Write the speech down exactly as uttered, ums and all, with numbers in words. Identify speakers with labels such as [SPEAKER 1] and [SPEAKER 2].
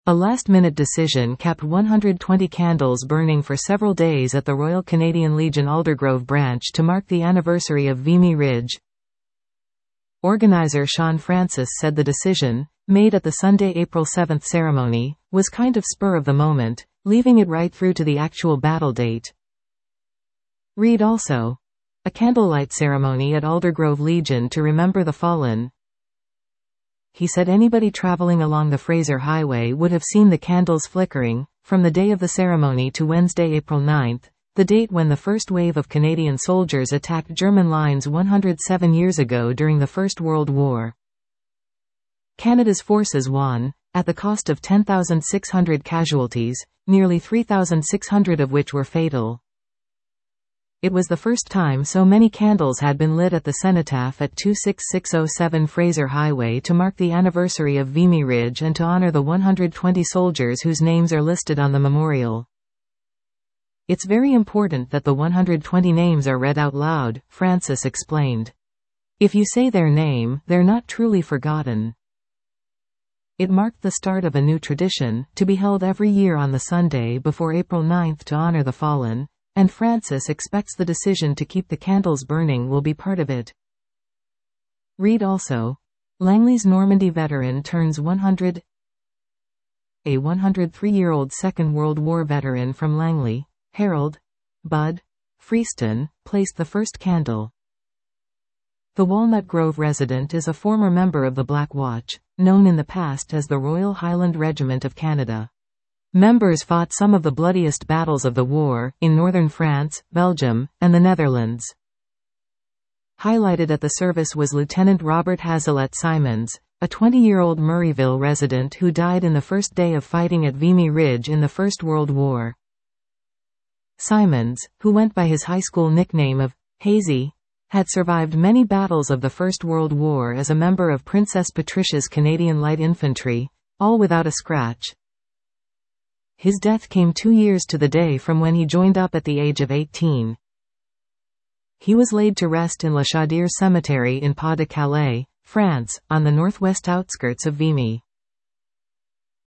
[SPEAKER 1] A last-minute decision kept one hundred twenty candles burning for several days at the Royal Canadian Legion Aldergrove branch to mark the anniversary of Vimy Ridge. Organizer Sean Francis said the decision, made at the Sunday, April seventh ceremony, was kind of spur of the moment, leaving it right through to the actual battle date. Read also. A candlelight ceremony at Aldergrove Legion to remember the fallen. He said anybody traveling along the Fraser Highway would have seen the candles flickering, from the day of the ceremony to Wednesday, April ninth, the date when the first wave of Canadian soldiers attacked German lines one hundred seven years ago during the First World War. Canada's forces won, at the cost of ten thousand six hundred casualties, nearly three thousand six hundred of which were fatal. It was the first time so many candles had been lit at the cenotaph at two six six oh seven Fraser Highway to mark the anniversary of Vimy Ridge and to honor the one hundred twenty soldiers whose names are listed on the memorial. It's very important that the one hundred twenty names are read out loud, Francis explained. If you say their name, they're not truly forgotten. It marked the start of a new tradition, to be held every year on the Sunday before April ninth to honor the fallen, and Francis expects the decision to keep the candles burning will be part of it. Read also. Langley's Normandy veteran turns one hundred. A one hundred three-year-old Second World War veteran from Langley, Harold, Bud, Freeston, placed the first candle. The Walnut Grove resident is a former member of the Black Watch, known in the past as the Royal Highland Regiment of Canada. Members fought some of the bloodiest battles of the war, in northern France, Belgium, and the Netherlands. Highlighted at the service was Lieutenant Robert Hazelet Simons, a twenty-year-old Murrayville resident who died in the first day of fighting at Vimy Ridge in the First World War. Simons, who went by his high school nickname of Hazy, had survived many battles of the First World War as a member of Princess Patricia's Canadian Light Infantry, all without a scratch. His death came two years to the day from when he joined up at the age of eighteen. He was laid to rest in Le Chaudière Cemetery in Pas-de-Calais, France, on the northwest outskirts of Vimy.